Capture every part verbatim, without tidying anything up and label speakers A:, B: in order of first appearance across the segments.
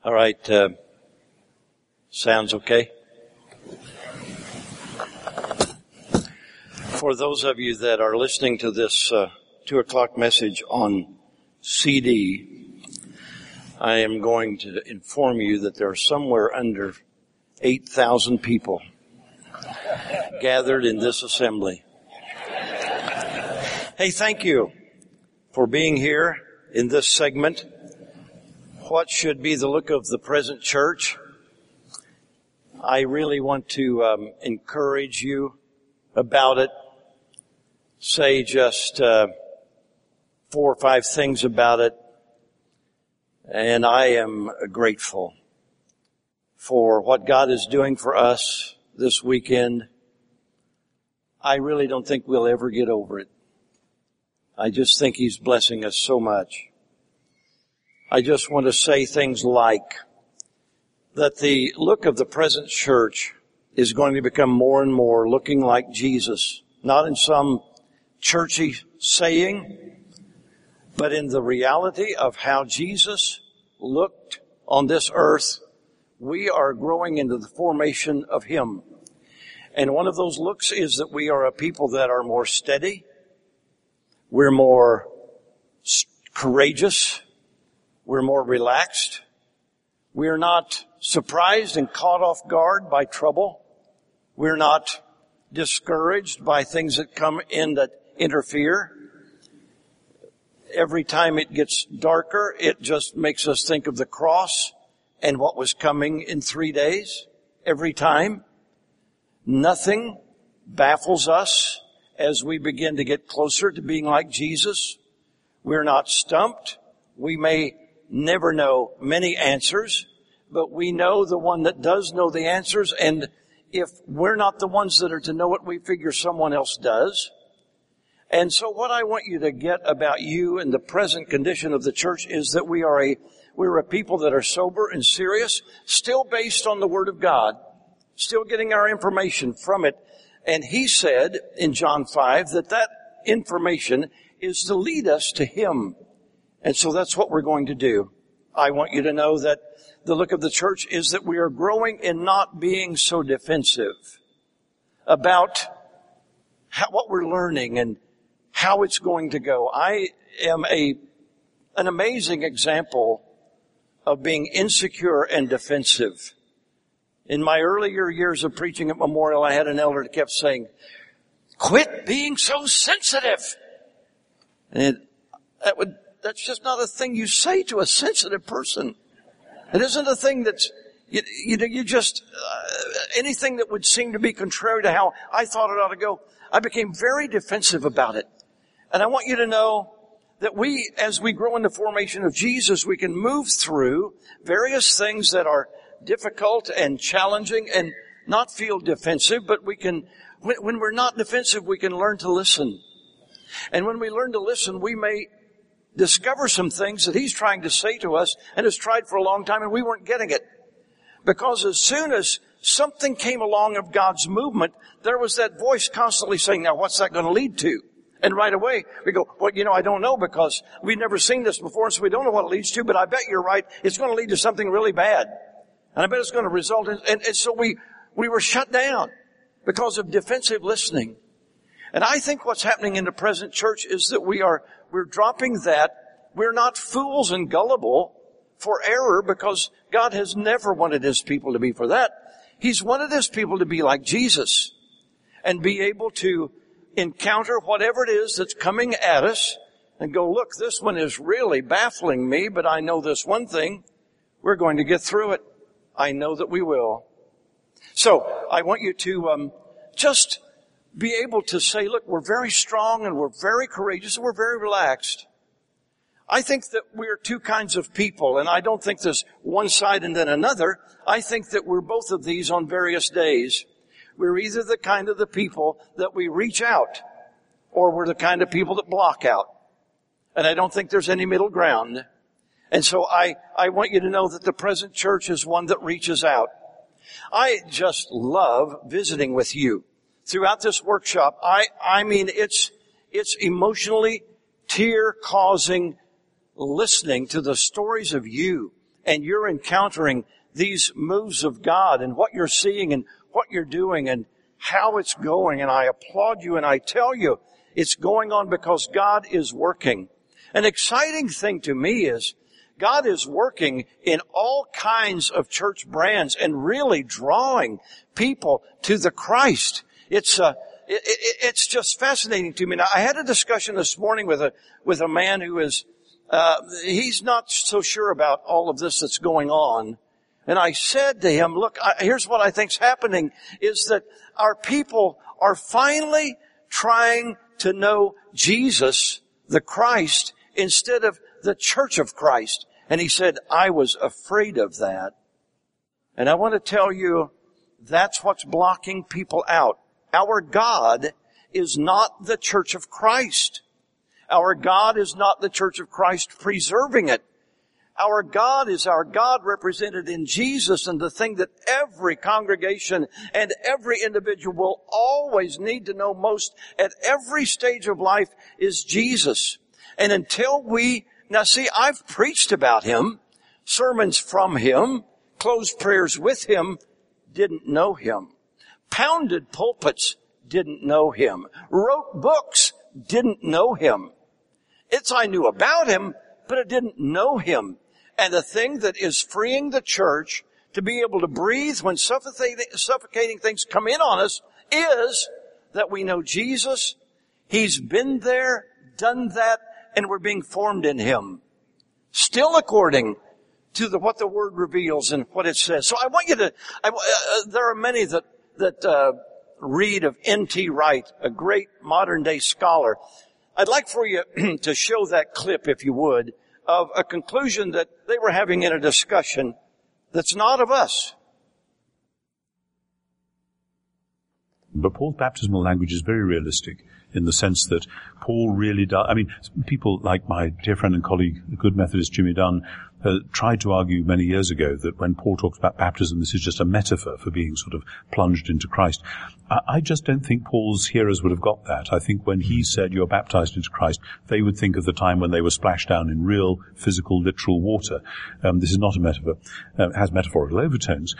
A: All right. Uh, sounds okay? For those of you that are listening to this uh, two o'clock message on C D, I am going to inform you that there are somewhere under eight thousand people gathered in this assembly. Hey, thank you for being here in this segment. What should be the look of the present church? I really want to um, encourage you about it. Say just uh, four or five things about it. And I am grateful for what God is doing for us this weekend. I really don't think we'll ever get over it. I just think He's blessing us so much. I just want to say things like that the look of the present church is going to become more and more looking like Jesus, not in some churchy saying, but in the reality of how Jesus looked on this earth. We are growing into the formation of Him. And one of those looks is that we are a people that are more steady. We're more courageous. We're more relaxed. We're not surprised and caught off guard by trouble. We're not discouraged by things that come in that interfere. Every time it gets darker, it just makes us think of the cross and what was coming in three days. Every time. Nothing baffles us as we begin to get closer to being like Jesus. We're not stumped. We may never know many answers, but we know the one that does know the answers, and if we're not the ones that are to know it, we figure someone else does. And so what I want you to get about you and the present condition of the church is that we are a, we're a people that are sober and serious, still based on the Word of God, still getting our information from it. And He said in John five that that information is to lead us to Him. And so that's what we're going to do. I want you to know that the look of the church is that we are growing in not being so defensive about how, what we're learning and how it's going to go. I am a, an amazing example of being insecure and defensive. In my earlier years of preaching at Memorial, I had an elder that kept saying, "Quit being so sensitive." And that would, that's just not a thing you say to a sensitive person. It isn't a thing that's, you, you, you just, uh, anything that would seem to be contrary to how I thought it ought to go. I became very defensive about it. And I want you to know that we, as we grow in the formation of Jesus, we can move through various things that are difficult and challenging and not feel defensive, but we can, when, when we're not defensive, we can learn to listen. And when we learn to listen, we may discover some things that He's trying to say to us and has tried for a long time and we weren't getting it. Because as soon as something came along of God's movement, there was that voice constantly saying, "Now what's that going to lead to?" And right away we go, "Well, you know, I don't know because we've never seen this before, so we don't know what it leads to, but I bet you're right. It's going to lead to something really bad. And I bet it's going to result in," and, and so we, we were shut down because of defensive listening. And I think what's happening in the present church is that we are, we're dropping that. We're not fools and gullible for error because God has never wanted His people to be for that. He's wanted His people to be like Jesus and be able to encounter whatever it is that's coming at us and go, "Look, this one is really baffling me, but I know this one thing. We're going to get through it. I know that we will." So I want you to um, just be able to say, "Look, we're very strong and we're very courageous and we're very relaxed." I think that we're two kinds of people, and I don't think there's one side and then another. I think that we're both of these on various days. We're either the kind of the people that we reach out, or we're the kind of people that block out. And I don't think there's any middle ground. And so I, I want you to know that the present church is one that reaches out. I just love visiting with you. Throughout this workshop, I, I mean, it's, it's emotionally tear-causing listening to the stories of you and you're encountering these moves of God and what you're seeing and what you're doing and how it's going, and I applaud you and I tell you it's going on because God is working. An exciting thing to me is God is working in all kinds of church brands and really drawing people to the Christ. It's uh, it, it, it's just fascinating to me. Now, I had a discussion this morning with a with a man who is uh, he's not so sure about all of this that's going on. And I said to him, look, I, here's what I think's happening is that our people are finally trying to know Jesus, the Christ, instead of the Church of Christ. And he said, I was afraid of that. And I want to tell you, that's what's blocking people out. Our God is not the Church of Christ. Our God is not the Church of Christ preserving it. Our God is our God represented in Jesus, and the thing that every congregation and every individual will always need to know most at every stage of life is Jesus. And until we, now see, I've preached about Him, sermons from Him, closed prayers with Him, didn't know Him. Pounded pulpits, didn't know Him. Wrote books, didn't know Him. It's I knew about Him, but I didn't know Him. And the thing that is freeing the church to be able to breathe when suffocating, suffocating things come in on us is that we know Jesus. He's been there, done that, and we're being formed in Him. Still according to the, what the Word reveals and what it says. So I want you to, I, uh, there are many that, that uh, read of N T Wright, a great modern day scholar. I'd like for you to show that clip, if you would, of a conclusion that they were having in a discussion that's not of us.
B: But Paul's baptismal language is very realistic in the sense that Paul really does. I mean, people like my dear friend and colleague, the good Methodist Jimmy Dunn, uh, tried to argue many years ago that when Paul talks about baptism, this is just a metaphor for being sort of plunged into Christ. I, I just don't think Paul's hearers would have got that. I think when he said you're baptized into Christ, they would think of the time when they were splashed down in real, physical, literal water. Um, this is not a metaphor. Uh, it has metaphorical overtones.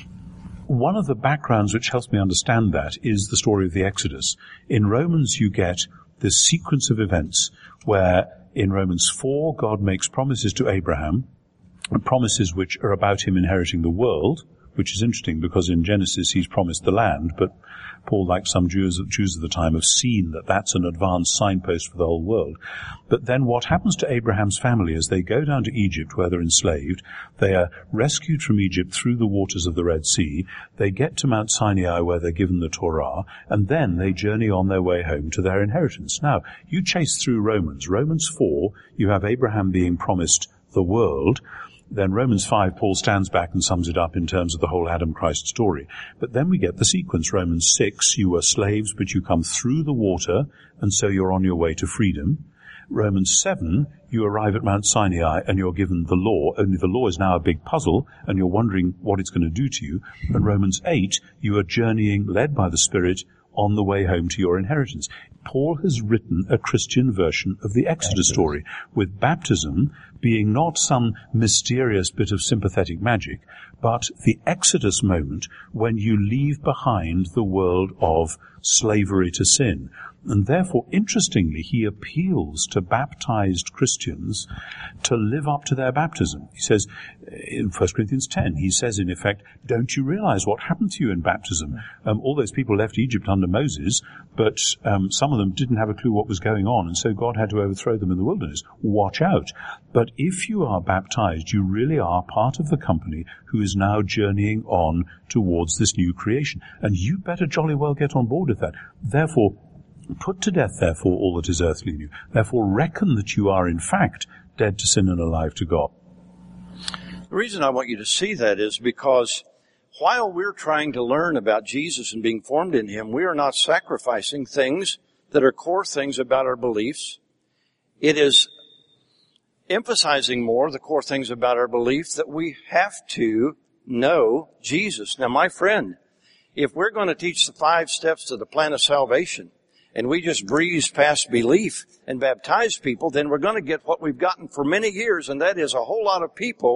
B: One of the backgrounds which helps me understand that is the story of the Exodus. In Romans, you get this sequence of events where in Romans four, God makes promises to Abraham, promises which are about him inheriting the world, which is interesting because in Genesis he's promised the land, but Paul, like some Jews, Jews of the time, have seen that that's an advanced signpost for the whole world. But then what happens to Abraham's family is they go down to Egypt where they're enslaved. They are rescued from Egypt through the waters of the Red Sea. They get to Mount Sinai where they're given the Torah, and then they journey on their way home to their inheritance. Now, you chase through Romans. Romans four, you have Abraham being promised the world. Then Romans five, Paul stands back and sums it up in terms of the whole Adam-Christ story. But then we get the sequence. Romans six, you were slaves, but you come through the water, and so you're on your way to freedom. Romans seven, you arrive at Mount Sinai and you're given the law, only the law is now a big puzzle, and you're wondering what it's going to do to you. And Romans eight, you are journeying, led by the Spirit, on the way home to your inheritance. Paul has written a Christian version of the Exodus story, with baptism being not some mysterious bit of sympathetic magic, but the Exodus moment when you leave behind the world of slavery to sin. And therefore, interestingly, he appeals to baptized Christians to live up to their baptism. He says, in First Corinthians ten, he says, in effect, don't you realize what happened to you in baptism? Um, all those people left Egypt under Moses, but um, some of them didn't have a clue what was going on, and so God had to overthrow them in the wilderness. Watch out. But if you are baptized, you really are part of the company who is now journeying on towards this new creation. And you better jolly well get on board with that. Therefore, put to death, therefore, all that is earthly in you. Therefore, reckon that you are, in fact, dead to sin and alive to God.
A: The reason I want you to see that is because while we're trying to learn about Jesus and being formed in Him, we are not sacrificing things that are core things about our beliefs. It is emphasizing more the core things about our belief that we have to know Jesus. Now, my friend, if we're going to teach the five steps to the plan of salvation, and we just breeze past belief and baptize people, then we're going to get what we've gotten for many years, and that is a whole lot of people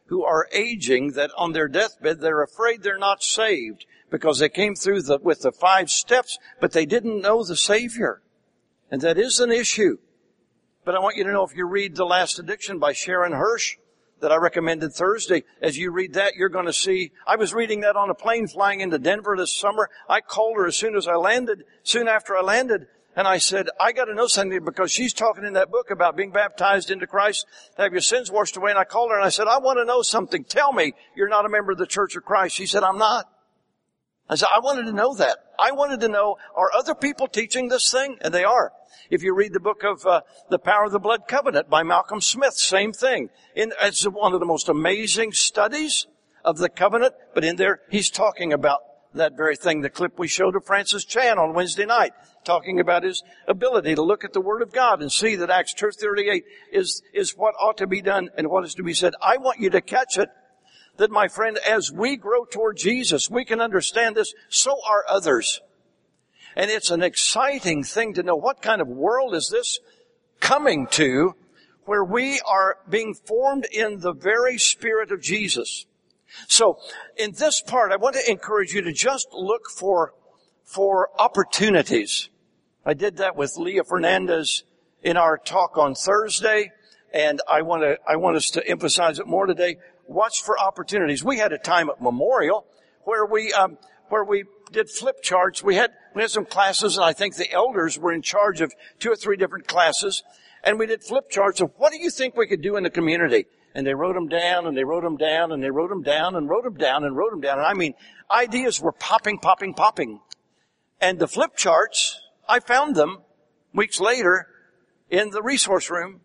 A: who are aging that on their deathbed they're afraid they're not saved because they came through the, with the five steps, but they didn't know the Savior. And that is an issue. But I want you to know, if you read The Last Addiction by Sharon Hirsch, that I recommended Thursday, as you read that, you're going to see, I was reading that on a plane flying into Denver this summer. I called her as soon as I landed, soon after I landed, and I said, I got to know something, because she's talking in that book about being baptized into Christ, to have your sins washed away. And I called her and I said, I want to know something. Tell me you're not a member of the Church of Christ. She said, I'm not. I said, I wanted to know that. I wanted to know, are other people teaching this thing? And they are. If you read the book of uh, The Power of the Blood Covenant by Malcolm Smith, same thing. In, it's one of the most amazing studies of the covenant, but in there he's talking about that very thing. The clip we showed of Francis Chan on Wednesday night, talking about his ability to look at the Word of God and see that Acts two thirty-eight is, is what ought to be done and what is to be said. I want you to catch it, that, my friend, as we grow toward Jesus, we can understand this, so are others. And it's an exciting thing to know, what kind of world is this coming to, where we are being formed in the very Spirit of Jesus. So, in this part, I want to encourage you to just look for, for opportunities. I did that with Leah Fernandez in our talk on Thursday, and I want to, I want us to emphasize it more today. Watch for opportunities. We had a time at Memorial where we, um, where we did flip charts. We had, we had some classes, and I think the elders were in charge of two or three different classes. And we did flip charts of, what do you think we could do in the community? And they wrote them down, and they wrote them down, and they wrote them down, and wrote them down, and wrote them down. And I mean, ideas were popping, popping, popping. And the flip charts, I found them weeks later in the resource room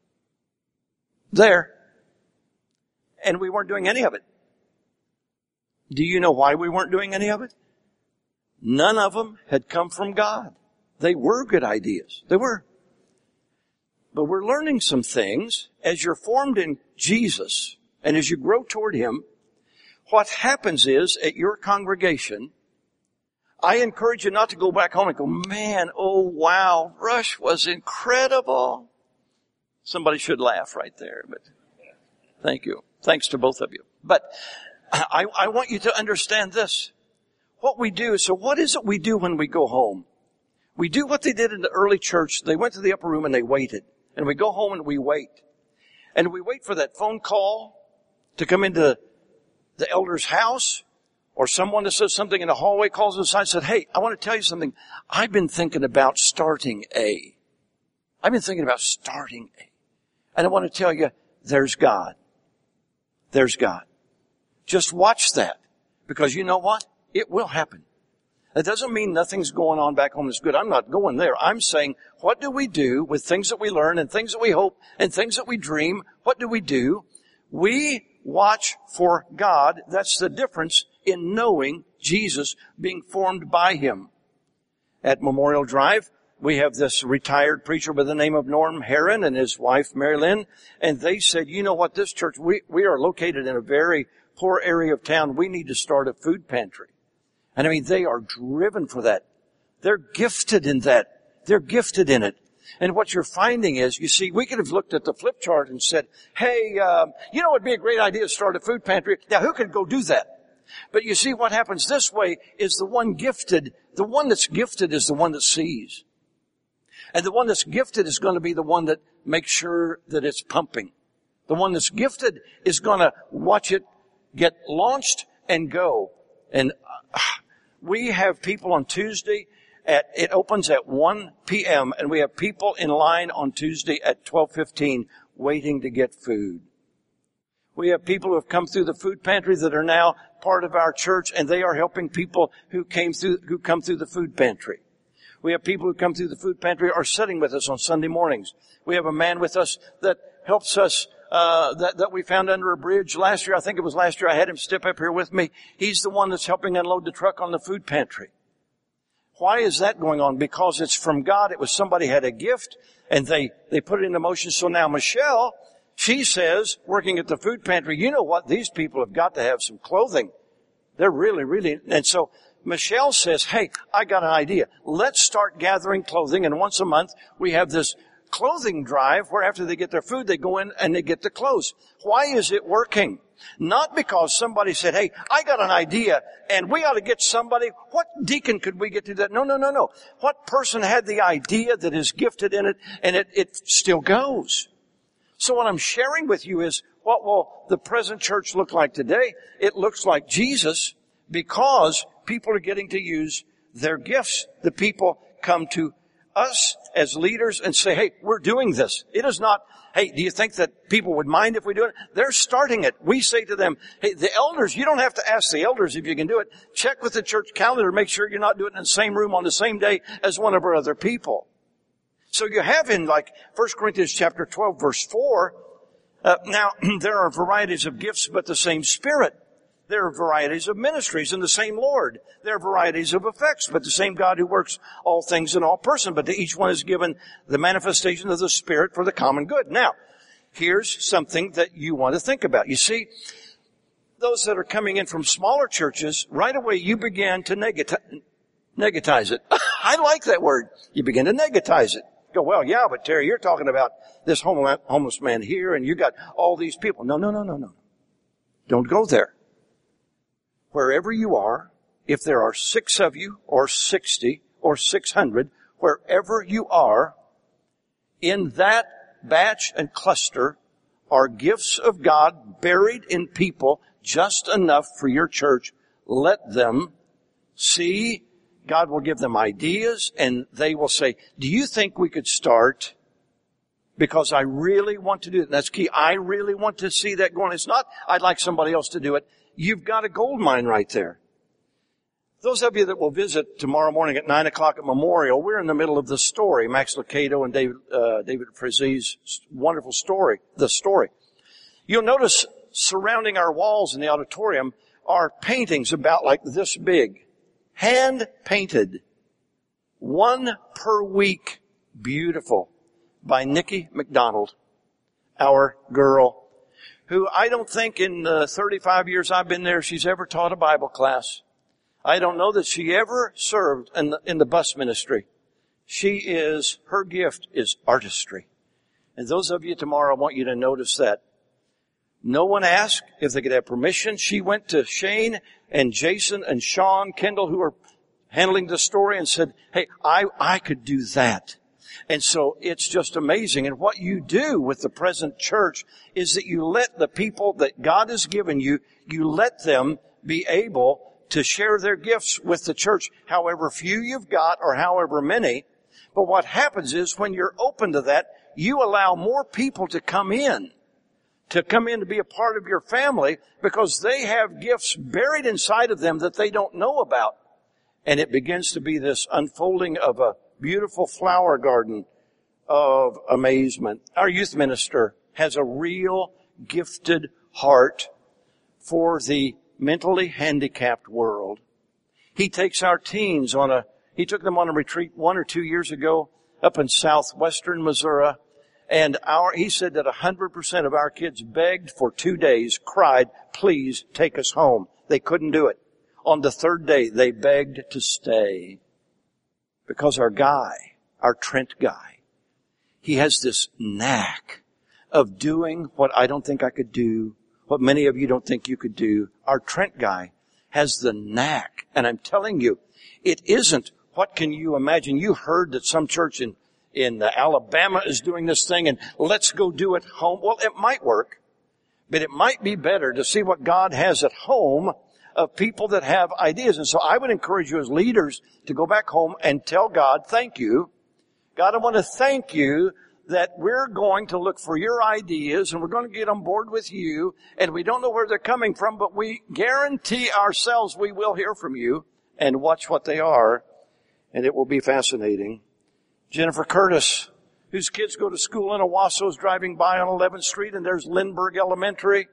A: there. And we weren't doing any of it. Do you know why we weren't doing any of it? None of them had come from God. They were good ideas. They were. But we're learning some things as you're formed in Jesus and as you grow toward Him. What happens is, at your congregation, I encourage you not to go back home and go, man, oh wow, Rush was incredible. Somebody should laugh right there, but thank you. Thanks to both of you. But I, I want you to understand this. What we do, so what is it we do when we go home? We do what they did in the early church. They went to the upper room and they waited. And we go home and we wait. And we wait for that phone call to come into the elder's house, or someone that says something in the hallway calls us aside and said, hey, I want to tell you something. I've been thinking about starting a. I've been thinking about starting a. And I want to tell you, there's God. There's God. Just watch that. Because you know what? It will happen. That doesn't mean nothing's going on back home that's good. I'm not going there. I'm saying, what do we do with things that we learn and things that we hope and things that we dream? What do we do? We watch for God. That's the difference in knowing Jesus, being formed by Him. At Memorial Drive, we have this retired preacher by the name of Norm Herron and his wife, Mary Lynn. And they said, you know what, this church, we, we are located in a very poor area of town. We need to start a food pantry. And I mean, they are driven for that. They're gifted in that. They're gifted in it. And what you're finding is, you see, we could have looked at the flip chart and said, hey, um, you know, it would be a great idea to start a food pantry. Now, who could go do that? But you see, what happens this way is the one gifted, the one that's gifted is the one that sees. And the one that's gifted is going to be the one that makes sure that it's pumping. The one that's gifted is going to watch it get launched and go. And uh, we have people on Tuesday at, it opens at one p.m. and we have people in line on Tuesday at twelve fifteen waiting to get food. We have people who have come through the food pantry that are now part of our church, and they are helping people who came through, who come through the food pantry. We have people who come through the food pantry are sitting with us on Sunday mornings. We have a man with us that helps us, uh, that, that we found under a bridge last year. I think it was last year. I had him step up here with me. He's the one that's helping unload the truck on the food pantry. Why is that going on? Because it's from God. It was somebody had a gift and they, they put it into motion. So now Michelle, she says, working at the food pantry, you know what? These people have got to have some clothing. They're really, really, and so Michelle says, hey, I got an idea. Let's start gathering clothing. And once a month, we have this clothing drive where after they get their food, they go in and they get the clothes. Why is it working? Not because somebody said, hey, I got an idea and we ought to get somebody. What deacon could we get to that? No, no, no, no. What person had the idea that is gifted in it and it, it still goes? So what I'm sharing with you is, what will the present church look like today? It looks like Jesus, because people are getting to use their gifts. The people come to us as leaders and say, hey, we're doing this. It is not, hey, do you think that people would mind if we do it? They're starting it. We say to them, hey, the elders, you don't have to ask the elders if you can do it. Check with the church calendar. Make sure you're not doing it in the same room on the same day as one of our other people. So you have in like First Corinthians chapter twelve verse four, uh, now there are varieties of gifts but the same Spirit. There are varieties of ministries in the same Lord. There are varieties of effects, but the same God who works all things in all person. But to each one is given the manifestation of the Spirit for the common good. Now, here's something that you want to think about. You see, those that are coming in from smaller churches, right away you begin to negati- negatize it. I like that word. You begin to negatize it. Go, well, yeah, but Terry, you're talking about this homeless man here, and you got all these people. No, no, no, no, no. Don't go there. Wherever you are, if there are six of you, or sixty, or six hundred, wherever you are, in that batch and cluster are gifts of God buried in people just enough for your church. Let them see. God will give them ideas, and they will say, do you think we could start? Because I really want to do it. And that's key. I really want to see that going. It's not, I'd like somebody else to do it. You've got a gold mine right there. Those of you that will visit tomorrow morning at nine o'clock at Memorial, we're in the middle of the story. Max Lucado and David, uh, David Frizz's wonderful story, the story. You'll notice surrounding our walls in the auditorium are paintings about like this big. Hand painted. One per week. Beautiful. By Nikki McDonald. Our girl. Who I don't think in the thirty-five years I've been there she's ever taught a Bible class. I don't know that she ever served in the, in the bus ministry. She is, her gift is artistry. And those of you tomorrow, I want you to notice that. No one asked if they could have permission. She went to Shane and Jason and Sean Kendall, who are handling the story, and said, hey, I, I could do that. And so it's just amazing. And what you do with the present church is that you let the people that God has given you, you let them be able to share their gifts with the church, however few you've got or however many. But what happens is when you're open to that, you allow more people to come in. To come in to be a part of your family because they have gifts buried inside of them that they don't know about. And it begins to be this unfolding of a beautiful flower garden of amazement. Our youth minister has a real gifted heart for the mentally handicapped world. He takes our teens on a, he took them on a retreat one or two years ago up in southwestern Missouri. And our, he said that one hundred percent of our kids begged for two days, cried, please take us home. They couldn't do it. On the third day, they begged to stay. Because our guy, our Trent guy, he has this knack of doing what I don't think I could do, what many of you don't think you could do. Our Trent guy has the knack. And I'm telling you, it isn't, what can you imagine? You heard that some church in in Alabama is doing this thing and let's go do it home. Well, it might work, but it might be better to see what God has at home of people that have ideas. And so I would encourage you as leaders to go back home and tell God, thank you. God, I want to thank you that we're going to look for your ideas and we're going to get on board with you. And we don't know where they're coming from, but we guarantee ourselves we will hear from you and watch what they are. And it will be fascinating. Jennifer Curtis, whose kids go to school in Owasso, is driving by on eleventh Street, and there's Lindbergh Elementary.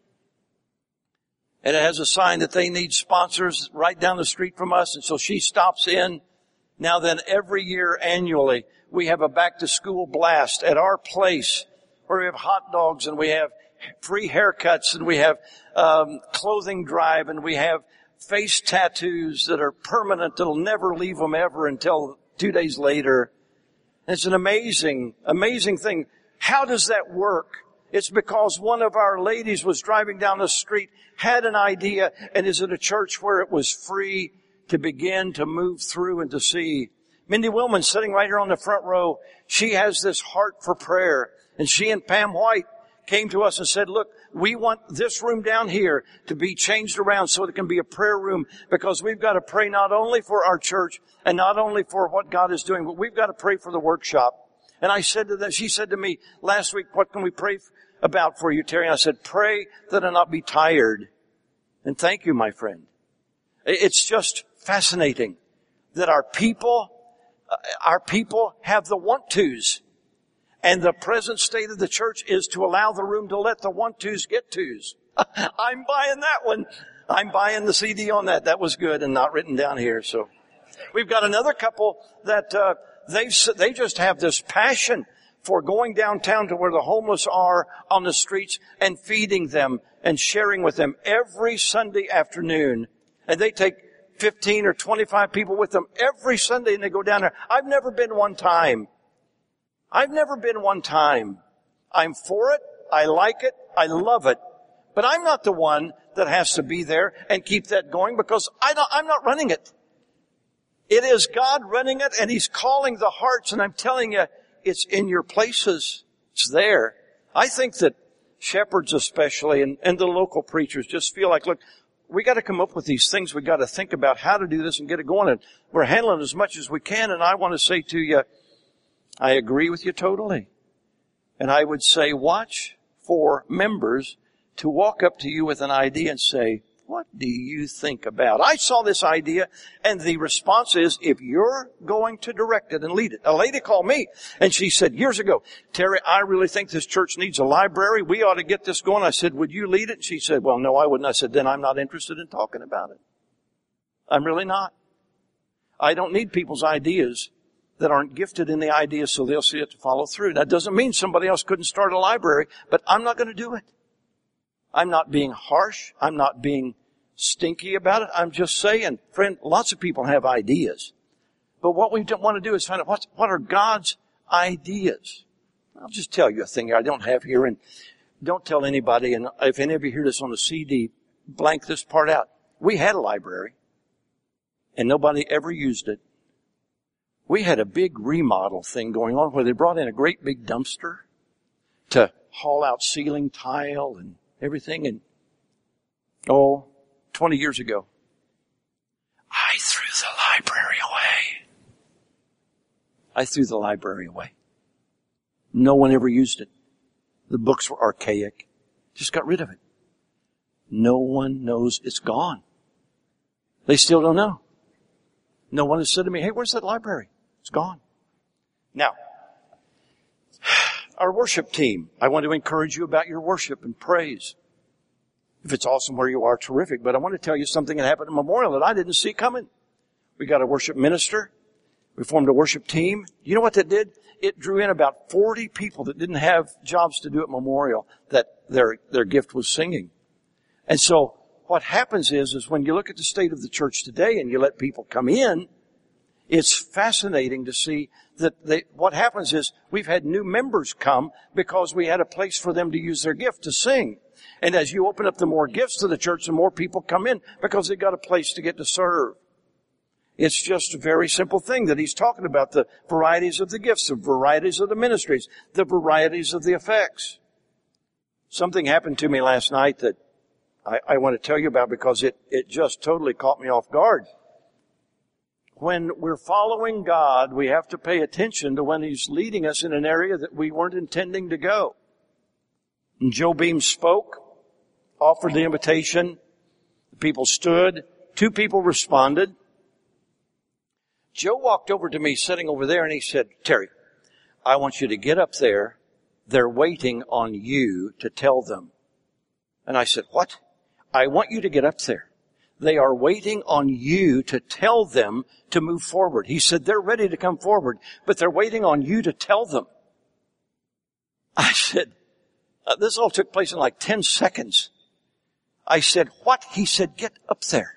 A: And it has a sign that they need sponsors right down the street from us, and so she stops in. Now then, every year annually, we have a back-to-school blast at our place where we have hot dogs, and we have free haircuts, and we have um, clothing drive, and we have face tattoos that are permanent, that'll never leave them ever until two days later. It's an amazing, amazing thing. How does that work? It's because one of our ladies was driving down the street, had an idea, and is at a church where it was free to begin to move through and to see. Mindy Willman, sitting right here on the front row, she has this heart for prayer. And she and Pam White came to us and said, look, we want this room down here to be changed around so it can be a prayer room, because we've got to pray not only for our church and not only for what God is doing, but we've got to pray for the workshop. And I said to them, she said to me last week, what can we pray about for you, Terry? And I said, pray that I not be tired. And thank you, my friend. It's just fascinating that our people, our people have the want-tos. And the present state of the church is to allow the room to let the want-tos get tos. I'm buying that one. I'm buying the C D on that. That was good and not written down here. So we've got another couple that, uh, they, they just have this passion for going downtown to where the homeless are on the streets and feeding them and sharing with them every Sunday afternoon. And they take fifteen or twenty-five people with them every Sunday, and they go down there. I've never been one time. I've never been one time. I'm for it. I like it. I love it. But I'm not the one that has to be there and keep that going, because I don't, I'm not running it. It is God running it, and He's calling the hearts, and I'm telling you, it's in your places. It's there. I think that shepherds especially and, and the local preachers just feel like, look, we got to come up with these things. We got to think about how to do this and get it going. And we're handling as much as we can. And I want to say to you, I agree with you totally. And I would say, watch for members to walk up to you with an idea and say, what do you think about? I saw this idea, and the response is, if you're going to direct it and lead it. A lady called me, and she said years ago, Terry, I really think this church needs a library. We ought to get this going. I said, would you lead it? She said, well, no, I wouldn't. I said, then I'm not interested in talking about it. I'm really not. I don't need people's ideas that aren't gifted in the ideas so they'll see it to follow through. That doesn't mean somebody else couldn't start a library, but I'm not going to do it. I'm not being harsh. I'm not being stinky about it. I'm just saying, friend, lots of people have ideas. But what we don't want to do is find out what, what are God's ideas. I'll just tell you a thing I don't have here, and don't tell anybody, and if any of you hear this on the C D, blank this part out. We had a library, and nobody ever used it. We had a big remodel thing going on where they brought in a great big dumpster to haul out ceiling tile and everything, and oh, twenty years ago, I threw the library away. I threw the library away. No one ever used it. The books were archaic. Just got rid of it. No one knows it's gone. They still don't know. No one has said to me, hey, where's that library? It's gone. Now, our worship team, I want to encourage you about your worship and praise. If it's awesome where you are, terrific. But I want to tell you something that happened at Memorial that I didn't see coming. We got a worship minister. We formed a worship team. You know what that did? It drew in about forty people that didn't have jobs to do at Memorial, that their, their gift was singing. And so what happens is, is when you look at the state of the church today and you let people come in, it's fascinating to see that they, what happens is we've had new members come because we had a place for them to use their gift to sing. And as you open up the more gifts to the church, the more people come in because they got a place to get to serve. It's just a very simple thing that he's talking about, the varieties of the gifts, the varieties of the ministries, the varieties of the effects. Something happened to me last night that I, I want to tell you about because it, it just totally caught me off guard. When we're following God, we have to pay attention to when He's leading us in an area that we weren't intending to go. And Joe Beam spoke, offered the invitation. The people stood. Two people responded. Joe walked over to me sitting over there and he said, Terry, I want you to get up there. They're waiting on you to tell them. And I said, what? I want you to get up there. They are waiting on you to tell them to move forward. He said, they're ready to come forward, but they're waiting on you to tell them. I said, uh, this all took place in like ten seconds. I said, what? He said, get up there.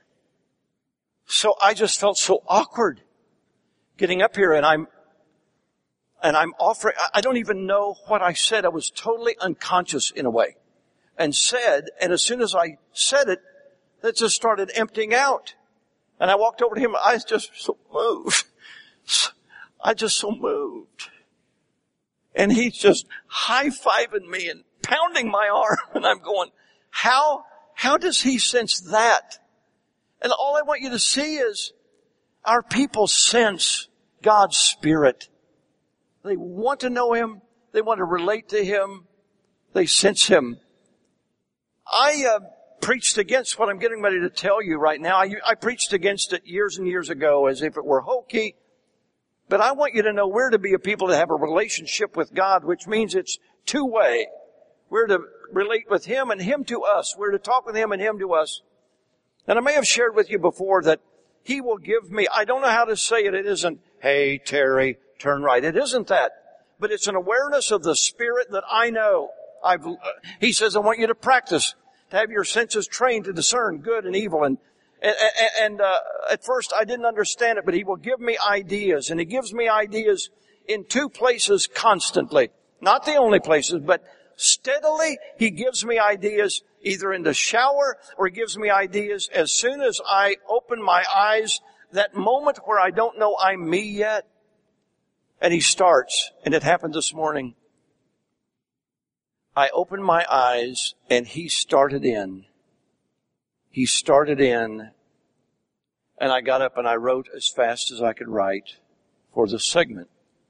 A: So I just felt so awkward getting up here, and I'm, and I'm offering, I don't even know what I said. I was totally unconscious in a way. And said, and as soon as I said it, it just started emptying out. And I walked over to him, I was just so moved. I just so moved. And he's just high-fiving me and pounding my arm, and I'm going, how, how does he sense that? And all I want you to see is our people sense God's Spirit. They want to know Him. They want to relate to Him. They sense Him. I uh, preached against what I'm getting ready to tell you right now. I, I preached against it years and years ago as if it were hokey. But I want you to know we're to be a people that have a relationship with God, which means it's two-way. We're to relate with Him and Him to us. We're to talk with Him and Him to us. And I may have shared with you before that He will give me, I don't know how to say it. It isn't, hey, Terry, turn right. It isn't that. But it's an awareness of the Spirit that I know. I've, uh, he says, I want you to practice, to have your senses trained to discern good and evil. And, and, and uh, at first I didn't understand it, but He will give me ideas. And He gives me ideas in two places constantly. Not the only places, but steadily He gives me ideas either in the shower or He gives me ideas as soon as I open my eyes, that moment where I don't know I'm me yet. And He starts, and it happened this morning. I opened my eyes and He started in. He started in, and I got up and I wrote as fast as I could write for the segment.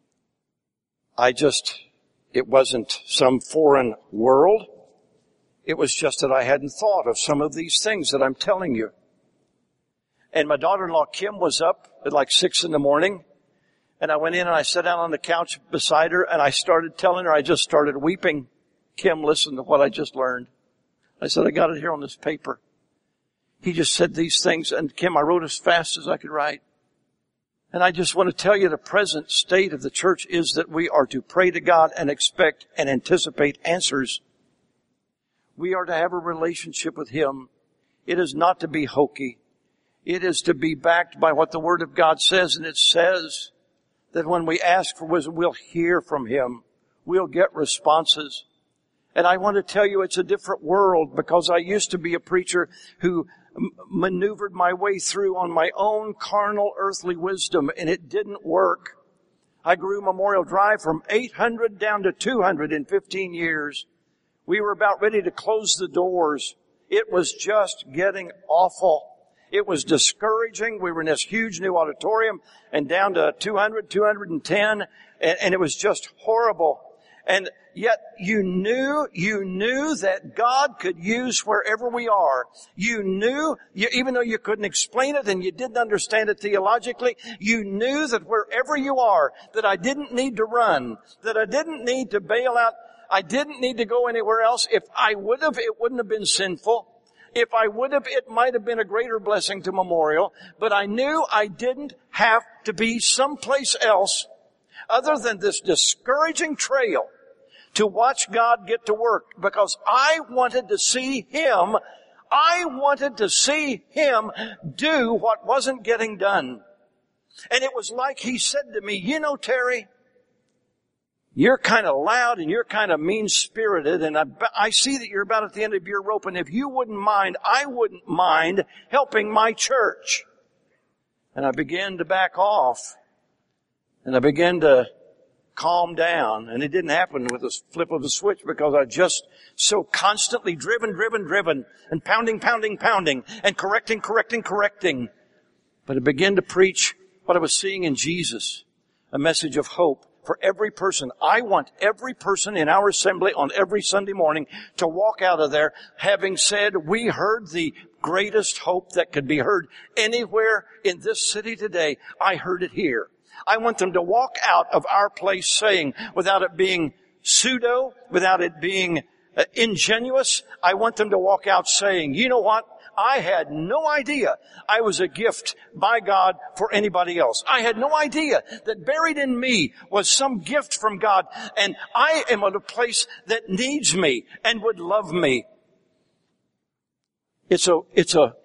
A: I just, it wasn't some foreign world. It was just that I hadn't thought of some of these things that I'm telling you. And my daughter-in-law Kim was up at like six in the morning, and I went in and I sat down on the couch beside her and I started telling her, I just started weeping. Kim, listen to what I just learned. I said, I got it here on this paper. He just said these things, and Kim, I wrote as fast as I could write. And I just want to tell you the present state of the church is that we are to pray to God and expect and anticipate answers. We are to have a relationship with Him. It is not to be hokey. It is to be backed by what the Word of God says, and it says that when we ask for wisdom, we'll hear from Him. We'll get responses. And I want to tell you it's a different world, because I used to be a preacher who m- maneuvered my way through on my own carnal earthly wisdom, and it didn't work. I grew Memorial Drive from eight hundred down to two hundred in fifteen years. We were about ready to close the doors. It was just getting awful. It was discouraging. We were in this huge new auditorium and down to two hundred, two hundred ten, and, and it was just horrible. And yet you knew, you knew that God could use wherever we are. You knew, you, even though you couldn't explain it and you didn't understand it theologically, you knew that wherever you are, that I didn't need to run, that I didn't need to bail out, I didn't need to go anywhere else. If I would have, it wouldn't have been sinful. If I would have, it might have been a greater blessing to Memorial. But I knew I didn't have to be someplace else other than this discouraging trail to watch God get to work, because I wanted to see Him, I wanted to see Him do what wasn't getting done. And it was like He said to me, you know, Terry, you're kind of loud and you're kind of mean-spirited, and I, I see that you're about at the end of your rope, and if you wouldn't mind, I wouldn't mind helping my church. And I began to back off, and I began to calm down. And it didn't happen with a flip of a switch, because I just so constantly driven, driven, driven, and pounding, pounding, pounding, and correcting, correcting, correcting. But I began to preach what I was seeing in Jesus, a message of hope for every person. I want every person in our assembly on every Sunday morning to walk out of there having said, we heard the greatest hope that could be heard anywhere in this city today. I heard it here. I want them to walk out of our place saying, without it being pseudo, without it being uh, ingenuous, I want them to walk out saying, you know what? I had no idea I was a gift by God for anybody else. I had no idea that buried in me was some gift from God, and I am at a place that needs me and would love me. It's a, it's a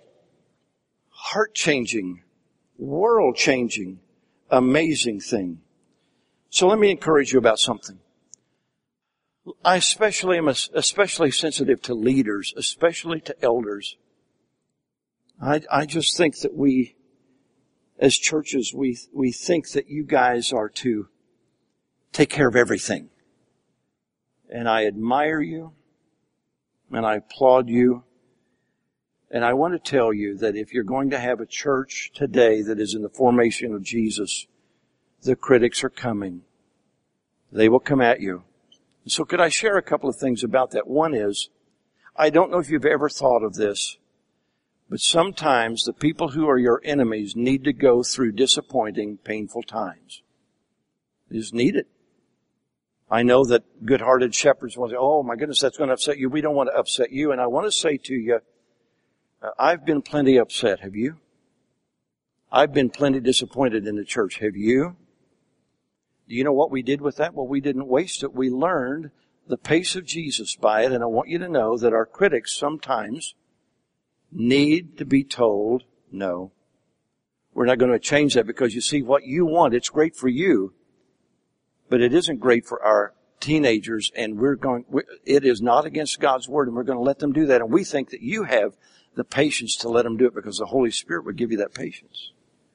A: heart-changing, world-changing, amazing thing. So let me encourage you about something. I especially am especially sensitive to leaders, especially to elders. I, I just think that we, as churches, we, we think that you guys are to take care of everything. And I admire you, and I applaud you. And I want to tell you that if you're going to have a church today that is in the formation of Jesus, the critics are coming. They will come at you. So could I share a couple of things about that? One is, I don't know if you've ever thought of this, but sometimes the people who are your enemies need to go through disappointing, painful times. They just need it. I know that good-hearted shepherds will say, oh my goodness, that's going to upset you. We don't want to upset you. And I want to say to you, uh, I've been plenty upset. Have you? I've been plenty disappointed in the church. Have you? Do you know what we did with that? Well, we didn't waste it. We learned the pace of Jesus by it. And I want you to know that our critics sometimes need to be told, no, we're not going to change that, because you see what you want, it's great for you, but it isn't great for our teenagers, and we're going, it is not against God's word, and we're going to let them do that. And we think that you have the patience to let them do it because the Holy Spirit would give you that patience.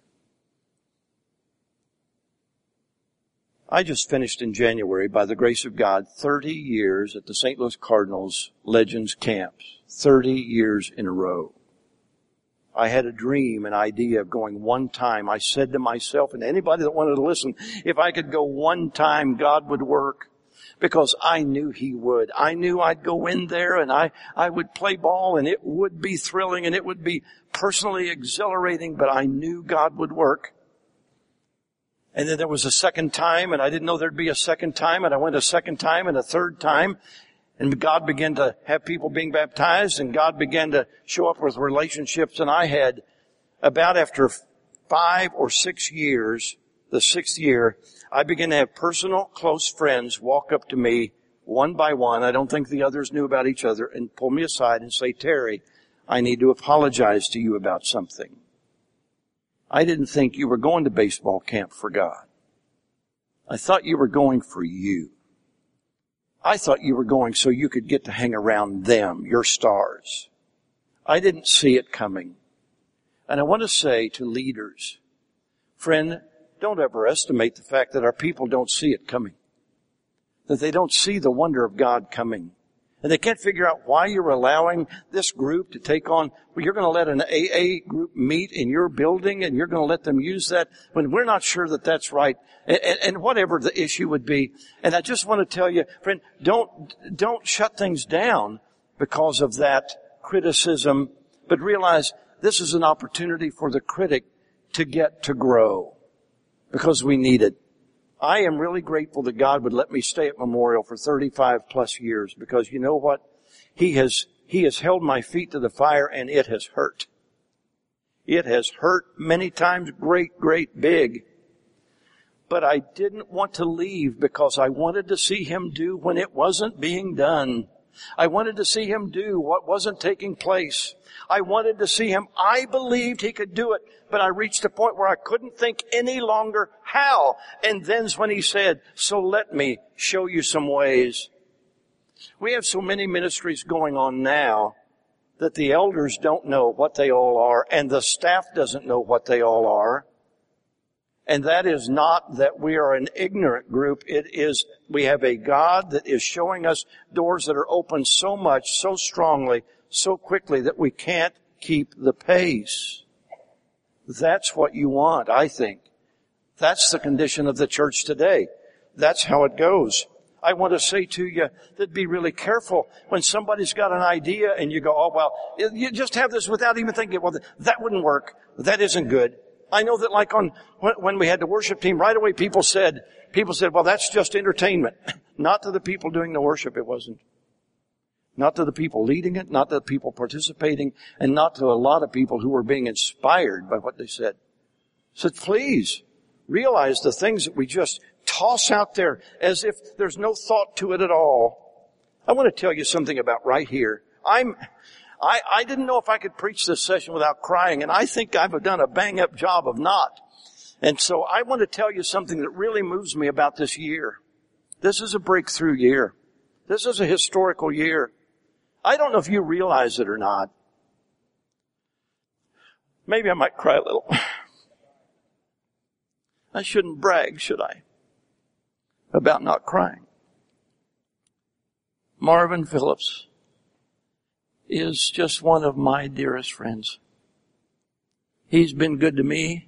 A: I just finished in January, by the grace of God, thirty years at the Saint Louis Cardinals Legends Camps. thirty years in a row. I had a dream, an idea of going one time. I said to myself, and anybody that wanted to listen, if I could go one time, God would work. Because I knew He would. I knew I'd go in there and I, I would play ball, and it would be thrilling and it would be personally exhilarating, but I knew God would work. And then there was a second time, and I didn't know there'd be a second time, and I went a second time and a third time. And God began to have people being baptized, and God began to show up with relationships. And I had, about after five or six years, the sixth year, I began to have personal, close friends walk up to me one by one. I don't think the others knew about each other, and pull me aside and say, Terry, I need to apologize to you about something. I didn't think you were going to baseball camp for God. I thought you were going for you. I thought you were going so you could get to hang around them, your stars. I didn't see it coming. And I want to say to leaders, friend, don't ever estimate the fact that our people don't see it coming. That they don't see the wonder of God coming. And they can't figure out why you're allowing this group to take on, well, you're going to let an A A group meet in your building and you're going to let them use that when we're not sure that that's right. And, and, and whatever the issue would be. And I just want to tell you, friend, don't, don't shut things down because of that criticism, but realize this is an opportunity for the critic to get to grow because we need it. I am really grateful that God would let me stay at Memorial for thirty-five plus years, because you know what? He has, He has held my feet to the fire, and it has hurt. It has hurt many times, great, great, big. But I didn't want to leave because I wanted to see Him do when it wasn't being done. I wanted to see Him do what wasn't taking place. I wanted to see Him. I believed He could do it, but I reached a point where I couldn't think any longer how. And then's when He said, so let me show you some ways. We have so many ministries going on now that the elders don't know what they all are, and the staff doesn't know what they all are. And that is not that we are an ignorant group. It is, we have a God that is showing us doors that are open so much, so strongly, so quickly that we can't keep the pace. That's what you want, I think. That's the condition of the church today. That's how it goes. I want to say to you that be really careful when somebody's got an idea and you go, oh, well, you just have this without even thinking, well, that wouldn't work. That isn't good. I know that like on, when we had the worship team, right away people said, people said, well, that's just entertainment. Not to the people doing the worship, it wasn't. Not to the people leading it, not to the people participating, and not to a lot of people who were being inspired by what they said. So please realize the things that we just toss out there as if there's no thought to it at all. I want to tell you something about right here. I'm, I, I didn't know if I could preach this session without crying, and I think I've done a bang-up job of not. And so I want to tell you something that really moves me about this year. This is a breakthrough year. This is a historical year. I don't know if you realize it or not. Maybe I might cry a little. I shouldn't brag, should I? About not crying. Marvin Phillips is just one of my dearest friends. He's been good to me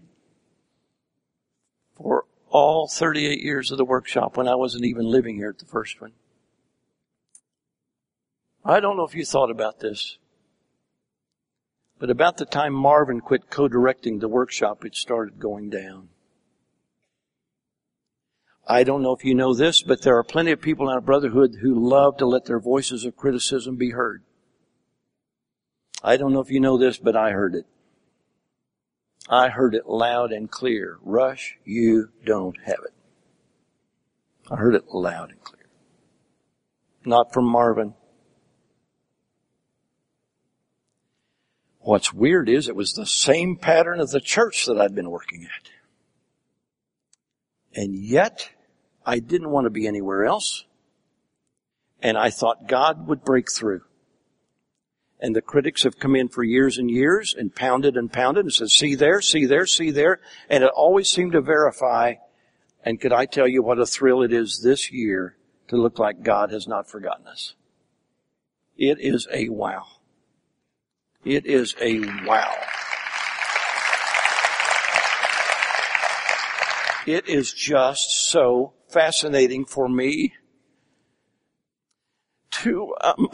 A: for all thirty-eight years of the workshop when I wasn't even living here at the first one. I don't know if you thought about this, but about the time Marvin quit co-directing the workshop, it started going down. I don't know if you know this, but there are plenty of people in our brotherhood who love to let their voices of criticism be heard. I don't know if you know this, but I heard it. I heard it loud and clear. Rush, you don't have it. I heard it loud and clear. Not from Marvin. What's weird is it was the same pattern of the church that I'd been working at. And yet, I didn't want to be anywhere else. And I thought God would break through. And the critics have come in for years and years and pounded and pounded and said, see there, see there, see there. And it always seemed to verify. And could I tell you what a thrill it is this year to look like God has not forgotten us? It is a wow. It is a wow. It is just so fascinating for me to, um,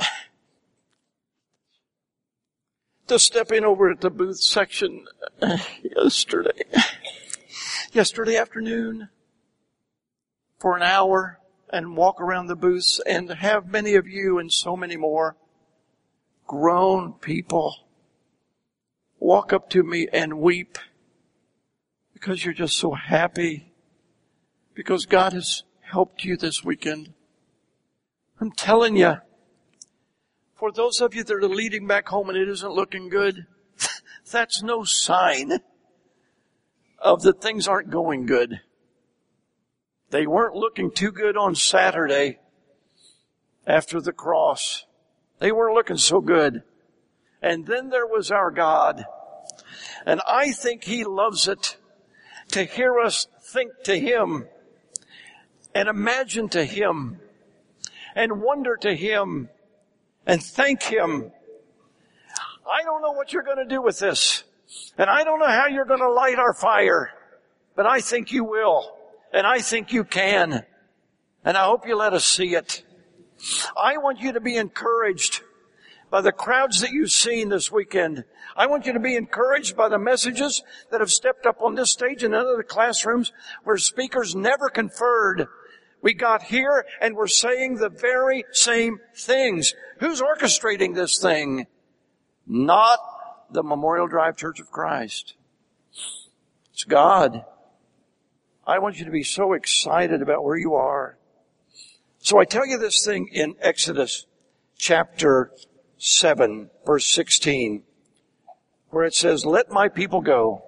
A: to step in over at the booth section yesterday, yesterday afternoon for an hour and walk around the booths and have many of you and so many more grown people walk up to me and weep because you're just so happy because God has helped you this weekend. I'm telling you, for those of you that are leading back home and it isn't looking good, that's no sign of that things aren't going good. They weren't looking too good on Saturday after the cross. They weren't looking so good. And then there was our God. And I think He loves it to hear us think to Him and imagine to Him and wonder to Him and thank Him. I don't know what you're going to do with this. And I don't know how you're going to light our fire. But I think you will. And I think you can. And I hope you let us see it. I want you to be encouraged by the crowds that you've seen this weekend. I want you to be encouraged by the messages that have stepped up on this stage and in other classrooms where speakers never conferred. We got here and we're saying the very same things. Who's orchestrating this thing? Not the Memorial Drive Church of Christ. It's God. I want you to be so excited about where you are. So I tell you this thing in Exodus chapter seven, verse sixteen, where it says, let my people go,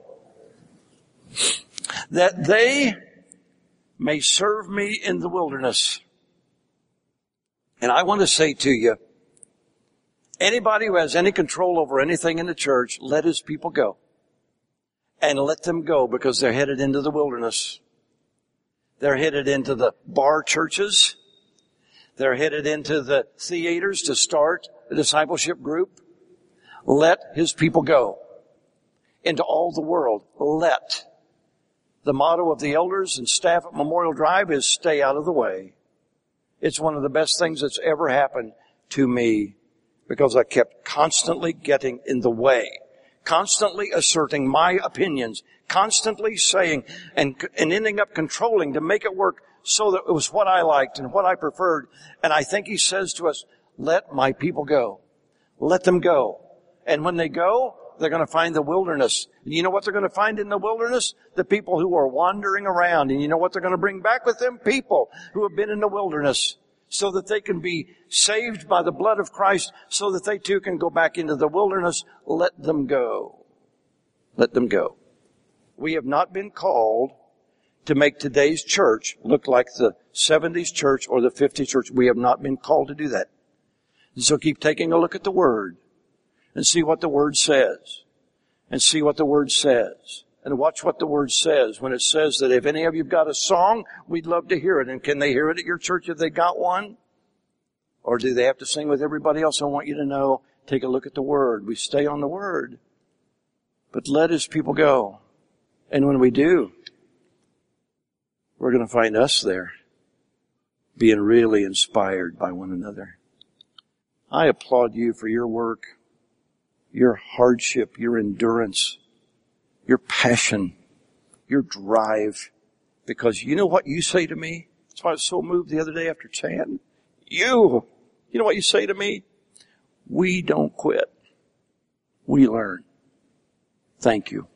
A: that they may serve me in the wilderness. And I want to say to you, anybody who has any control over anything in the church, let his people go. And let them go because they're headed into the wilderness. They're headed into the bar churches. They're headed into the theaters to start the discipleship group. Let his people go into all the world. Let. The motto of the elders and staff at Memorial Drive is stay out of the way. It's one of the best things that's ever happened to me because I kept constantly getting in the way, constantly asserting my opinions, constantly saying and, and ending up controlling to make it work so that it was what I liked and what I preferred. And I think He says to us, let my people go. Let them go. And when they go, they're going to find the wilderness. And you know what they're going to find in the wilderness? The people who are wandering around. And you know what they're going to bring back with them? People who have been in the wilderness so that they can be saved by the blood of Christ so that they too can go back into the wilderness. Let them go. Let them go. We have not been called to make today's church look like the seventies church or the fifties church. We have not been called to do that. And so keep taking a look at the Word and see what the Word says. And see what the Word says. And watch what the Word says when it says that if any of you have got a song, we'd love to hear it. And can they hear it at your church if they got one? Or do they have to sing with everybody else? I want you to know, take a look at the Word. We stay on the Word. But let His people go. And when we do, we're going to find us there, being really inspired by one another. I applaud you for your work, your hardship, your endurance, your passion, your drive. Because you know what you say to me? That's why I was so moved the other day after chanting. You, you know what you say to me? We don't quit. We learn. Thank you.